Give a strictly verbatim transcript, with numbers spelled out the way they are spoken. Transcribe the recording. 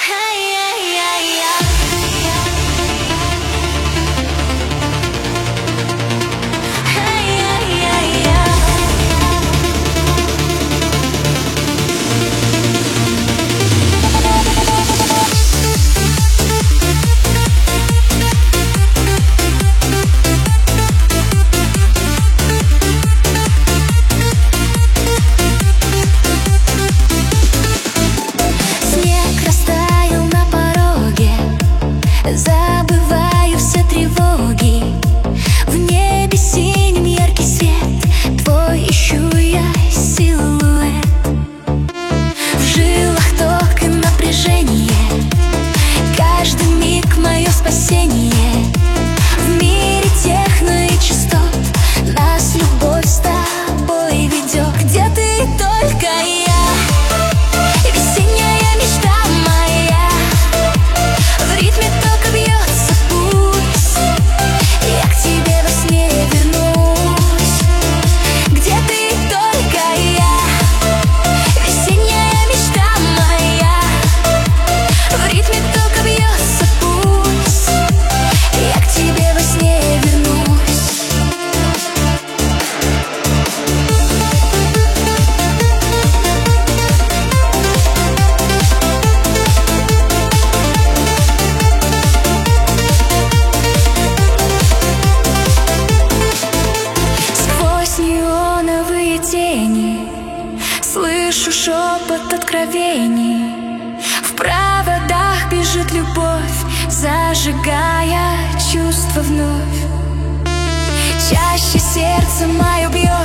Забываю все тревоги. В небе синим яркий свет, твой ищу я силуэт. В жилах ток и напряжение, каждый миг мое спасение. В мире техно и частот нас любовь с тобой ведет. Где ты, только я, весенняя мечта моя. В ритме только бьется пульс, я к тебе во сне вернусь. Где ты, только я, весенняя мечта моя. В ритме только бьется пульс, я к тебе во сне вернусь. Неоновые тени, слышу шепот откровений. В проводах бежит любовь, зажигая чувства вновь. Чаще сердце мое бьет,